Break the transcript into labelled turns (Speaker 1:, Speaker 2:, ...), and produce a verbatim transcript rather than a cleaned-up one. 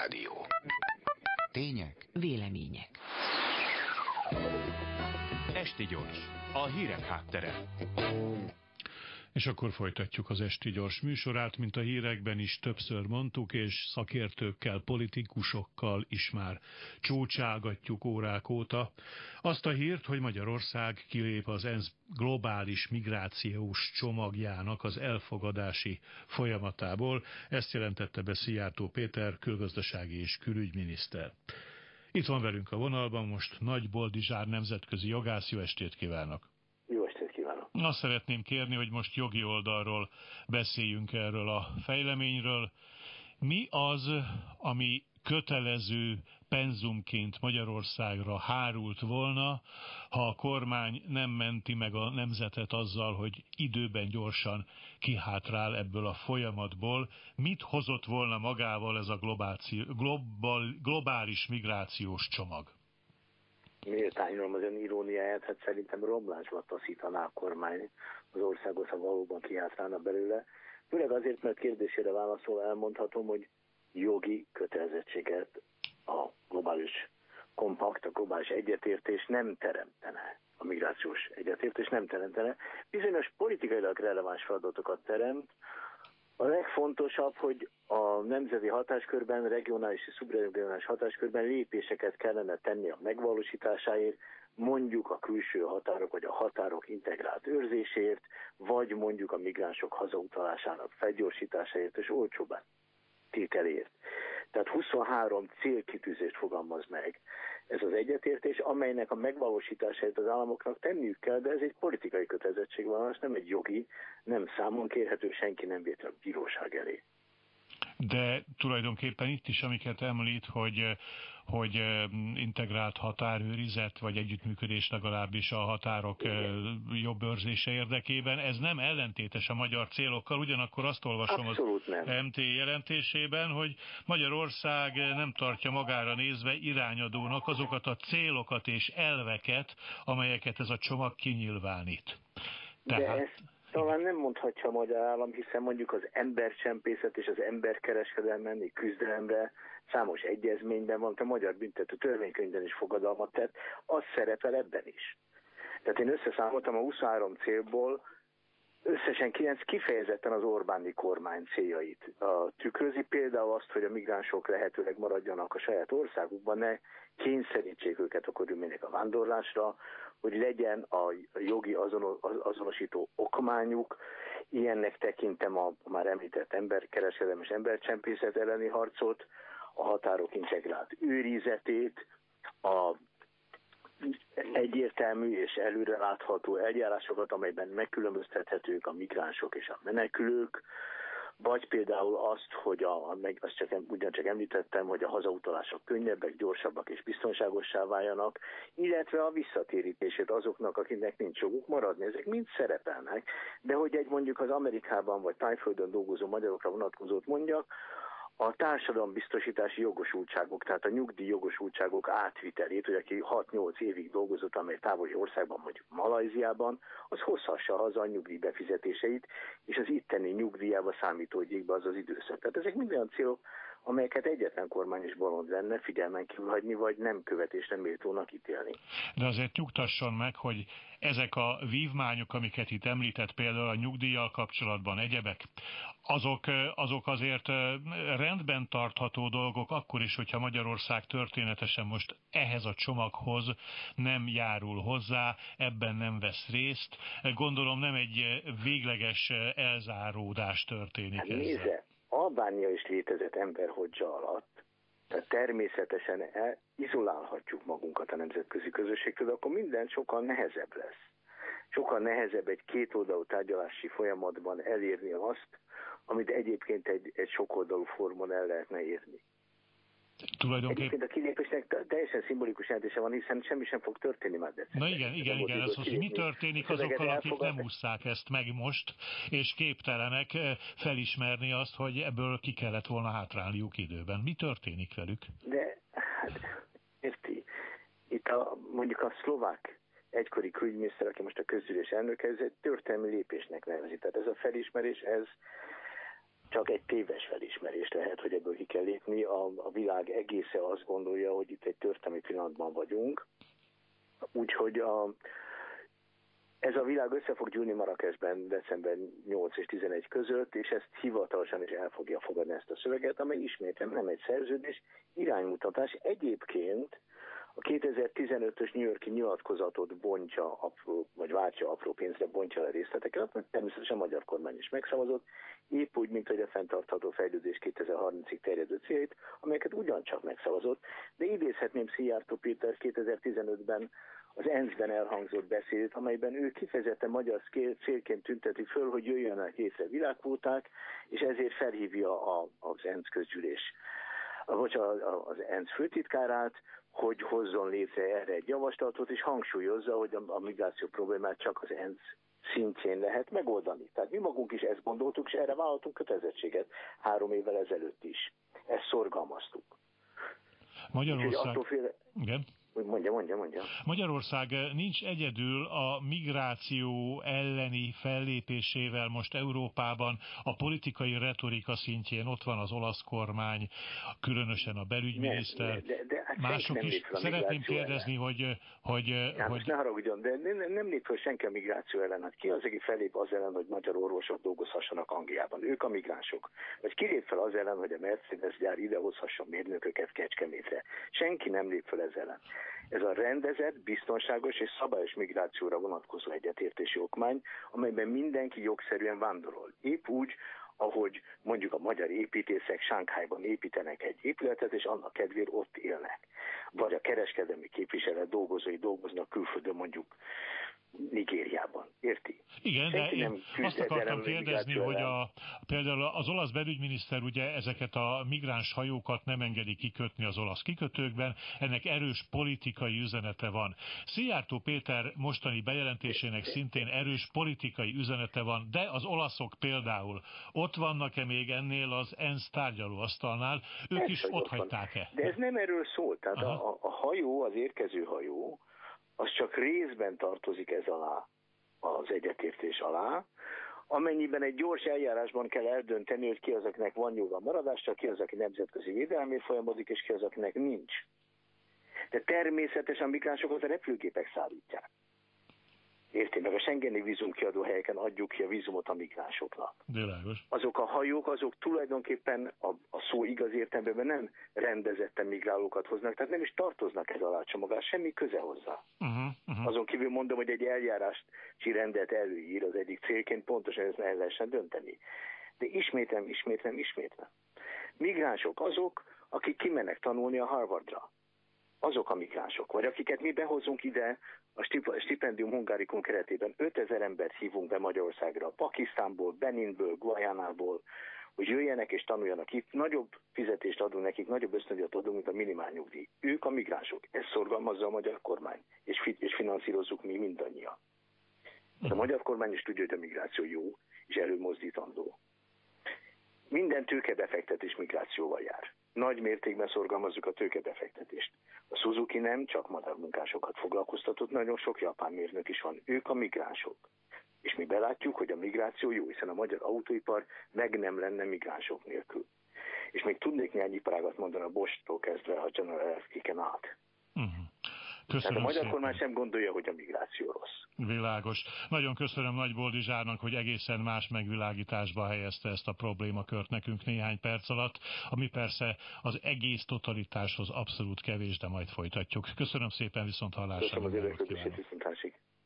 Speaker 1: Rádió. Tények.
Speaker 2: Vélemények.
Speaker 3: Esti gyors. A hírek háttere.
Speaker 4: És akkor folytatjuk az Esti gyors műsorát, mint a hírekben is többször mondtuk, és szakértőkkel, politikusokkal is már csócsálgatjuk órák óta. Azt a hírt, hogy Magyarország kilép az ENSZ globális migrációs csomagjának az elfogadási folyamatából. Ezt jelentette be Szijjártó Péter, külgazdasági és külügyminiszter. Itt van velünk a vonalban most Nagy Boldizsár nemzetközi jogász. Jó estét kívánok!
Speaker 5: Jó estét kívánok!
Speaker 4: Azt szeretném kérni, hogy most jogi oldalról beszéljünk erről a fejleményről. Mi az, ami kötelező penzumként Magyarországra hárult volna, ha a kormány nem menti meg a nemzetet azzal, hogy időben gyorsan kihátrál ebből a folyamatból? Mit hozott volna magával ez a globál, globális migrációs csomag?
Speaker 5: Méltányolom az ön iróniáját, hát szerintem romlásba taszítaná a kormány az országot, ha valóban kihátrálna belőle. Főleg azért, mert kérdésére válaszol elmondhatom, hogy jogi kötelezettséget a globális kompakt, a globális egyetértés nem teremtene. A migrációs egyetértés nem teremtene. Bizonyos politikailag releváns feladatokat teremt. A legfontosabb, hogy a nemzeti hatáskörben, regionális és szubregionális hatáskörben lépéseket kellene tenni a megvalósításáért, mondjuk a külső határok vagy a határok integrált őrzéséért, vagy mondjuk a migránsok hazautalásának felgyorsításáért és olcsóbbá tételéért. Tehát huszonhárom célkitűzést fogalmaz meg ez az egyetértés, amelynek a megvalósításáért az államoknak tenniük kell, de ez egy politikai kötelezettség van, és nem egy jogi, nem számon kérhető, senki nem vihet a bíróság elé.
Speaker 4: De tulajdonképpen itt is, amiket említ, hogy, hogy integrált határőrizet, vagy együttműködés legalábbis a határok Igen. jobb őrzése érdekében, ez nem ellentétes a magyar célokkal, ugyanakkor azt olvasom Abszolút az nem. em té jelentésében, hogy Magyarország nem tartja magára nézve irányadónak azokat a célokat és elveket, amelyeket ez a csomag kinyilvánít. Tehát... De ezt...
Speaker 5: Talán nem mondhatja a magyar állam, hiszen mondjuk az embercsempészet és az emberkereskedelmi küzdelemre számos egyezményben van, a magyar büntető törvénykönyvben is fogadalmat tett, az szerepel ebben is. Tehát én összeszámoltam a huszonhárom célból, összesen kilenc kifejezetten az Orbáni kormány céljait a tükrözi, például azt, hogy a migránsok lehetőleg maradjanak a saját országukban, ne kényszerítsék őket a körülmények a vándorlásra, hogy legyen a jogi azonosító okmányuk. Ilyennek tekintem a már említett emberkereskedelem és embercsempészet elleni harcot, a határok integrált őrizetét, a egyértelmű és előrelátható eljárásokat, amelyben megkülönböztethetők a migránsok és a menekülők, vagy például azt, hogy a, meg azt csak, ugyancsak említettem, hogy a hazautalások könnyebbek, gyorsabbak és biztonságossá váljanak, illetve a visszatérítését azoknak, akiknek nincs joguk maradni. Ezek mind szerepelnek, de hogy egy mondjuk az Amerikában vagy Tájföldön dolgozó magyarokra vonatkozót mondjak, a társadalombiztosítási jogosultságok, tehát a nyugdíj jogosultságok átvitelét, hogy aki hat-nyolc évig dolgozott, amely távoli országban, mondjuk Malajziában, az hozhassa haza a nyugdíj befizetéseit, és az itteni nyugdíjába számítódjék be az az időszak. Tehát ezek mind olyan célok, amelyeket egyetlen kormány is bolond lenne figyelmen kívül hagyni, vagy nem követésre méltónak ítélni.
Speaker 4: De azért nyugtasson meg, hogy ezek a vívmányok, amiket itt említett, például a nyugdíjjal kapcsolatban egyebek, azok, azok azért rendben tartható dolgok, akkor is, hogyha Magyarország történetesen most ehhez a csomaghoz nem járul hozzá, ebben nem vesz részt. Gondolom nem egy végleges elzáródás történik
Speaker 5: hát
Speaker 4: ezzel.
Speaker 5: Nézze, Albánia is létezett emberhodzsa alatt, tehát természetesen el, izolálhatjuk magunkat a nemzetközi közösségtől, de akkor minden sokkal nehezebb lesz. Sokkal nehezebb egy kétoldalú tárgyalási folyamatban elérni azt, amit egyébként egy, egy sokoldalú formon el lehetne érni. Egyébként a kilépésnek teljesen szimbolikus jelentése van, hiszen semmi sem fog történni már decemberben.
Speaker 4: Na igen, igen, igen, ez az, hogy mi történik azokkal, akik nem ússzák ezt meg most, és képtelenek felismerni azt, hogy ebből ki kellett volna hátrálniuk időben. Mi történik velük?
Speaker 5: De, hát, érti, itt a, mondjuk a szlovák egykori külügyminiszter, aki most a közgyűlés elnöke, ez egy történelmi lépésnek nevezi. Tehát ez a felismerés, ez csak egy téves felismerés lehet, hogy ebből ki kell lépni. A a, a világ egésze azt gondolja, hogy itt egy történelmi pillanatban vagyunk. Úgyhogy a, ez a világ össze fog gyűlni Marrakesben december nyolc és tizenegy között, és ezt hivatalosan is el fogja fogadni ezt a szöveget, amely ismétlem nem egy szerződés, iránymutatás. Egyébként a kétezer-tizenötös New York-i nyilatkozatot bontja, apró, vagy váltja apró pénzre, bontja a részleteket, mert természetesen a magyar kormány is megszavazott, épp úgy, mint hogy a fenntartható fejlődés kétezer-harmincig terjedő céljait, amelyeket ugyancsak megszavazott, de idézhetném Szijjártó Péter kétezer-tizenötben az é en es-ben elhangzott beszédet, amelyben ő kifejezetten magyar célként tünteti föl, hogy jöjjenek létre világkvóták, és ezért felhívja a, az é en es közgyűlés, vagy az é en es főtitkárát, hogy hozzon létre erre egy javaslatot, és hangsúlyozza, hogy a, a migráció problémát csak az é en es szintjén lehet megoldani. Tehát mi magunk is ezt gondoltuk, és erre vállaltunk kötelezettséget három évvel ezelőtt is. Ezt szorgalmaztuk.
Speaker 4: Magyarország... Fél... Igen.
Speaker 5: Mondja, mondja, mondja.
Speaker 4: Magyarország nincs egyedül a migráció elleni fellépésével most Európában a politikai retorika szintjén. Ott van az olasz kormány, különösen a belügyminiszter.
Speaker 5: Ne, de, de, hát
Speaker 4: mások is. Szeretném kérdezni, ellen. hogy... hogy,
Speaker 5: hát
Speaker 4: hogy...
Speaker 5: ne haragudjon, de nem, nem lép fel senki a migráció ellen. Hát ki az, aki fellép az ellen, hogy magyar orvosok dolgozhassanak Angliában? Ők a migránsok. Vagy ki lép fel az ellen, hogy a Mercedes gyár idehozhasson mérnököket Kecskemétre? Senki nem lép fel ez ellen. Ez a rendezett, biztonságos és szabályos migrációra vonatkozó egyetértési okmány, amelyben mindenki jogszerűen vándorol. Épp úgy, ahogy mondjuk a magyar építészek Sánkhájban építenek egy épületet, és annak kedvéért ott élnek. Vagy a kereskedelmi képviselet dolgozói dolgoznak külföldön, mondjuk Nigériában. Érti?
Speaker 4: Igen,
Speaker 5: Senki
Speaker 4: de én azt akartam kérdezni, hogy a, például az olasz belügyminiszter ugye ezeket a migráns hajókat nem engedi kikötni az olasz kikötőkben, ennek erős politikai üzenete van. Szijjártó Péter mostani bejelentésének szintén erős politikai üzenete van, de az olaszok például ott vannak-e még ennél az é en es tárgyalóasztalnál, ők ez is ott hagyták-e?
Speaker 5: De ez nem erről szól, tehát a, a hajó, az érkező hajó, az csak részben tartozik ez alá, az egyetértés alá, amennyiben egy gyors eljárásban kell eldönteni, hogy ki az, akinek van joga maradásra, ki az, aki nemzetközi védelemért folyamodik, és ki az, akinek nincs. De természetesen a migránsokat a repülőgépek szállítják. Érti? Meg a schengeni vízumkiadó helyeken adjuk ki a vízumot a migránsoknak.
Speaker 4: Világos.
Speaker 5: Azok a hajók, azok tulajdonképpen a, a szó igaz értelemben nem rendezetten migrálókat hoznak, tehát nem is tartoznak ez alá csomagás, semmi köze hozzá. Uh-huh, uh-huh. Azon kívül mondom, hogy egy eljárási rendet előír az egyik célként, pontosan ezt el lehessen dönteni. De ismétlem, ismétlem, ismétlem. Migránsok azok, akik kimennek tanulni a Harvardra. Azok a migránsok, vagy akiket mi behozunk ide a Stipendium Hungarikum keretében, ötezer embert hívunk be Magyarországra, Pakisztánból, Beninből, Guajánából, hogy jöjjenek és tanuljanak itt, nagyobb fizetést adunk nekik, nagyobb ösztöndíjat adunk, mint a minimálnyugdíj. Ők a migránsok, ezt szorgalmazza a magyar kormány, és, fi- és finanszírozzuk mi mindannyian. A magyar kormány is tudja, hogy a migráció jó, és előmozdítandó. Minden tőkebefektetés migrációval jár. Nagy mértékben szorgalmazzuk a tőkebefektetést. A Suzuki nem csak magyar munkásokat foglalkoztatott, nagyon sok japán mérnök is van. Ők a migránsok. És mi belátjuk, hogy a migráció jó, hiszen a magyar autóipar meg nem lenne migránsok nélkül. És még tudnék néhány iparágat mondani a Bosch-tól kezdve a General Electric-en át. Uh-huh. Tehát a magyar szépen. Kormány sem gondolja, hogy a migráció rossz.
Speaker 4: Világos. Nagyon köszönöm Nagy Boldizsárnak, hogy egészen más megvilágításba helyezte ezt a problémakört nekünk néhány perc alatt, ami persze az egész totalitáshoz abszolút kevés, de majd folytatjuk. Köszönöm szépen, viszont hallásra.
Speaker 5: Köszönöm az érdeklődését, viszontlátásig.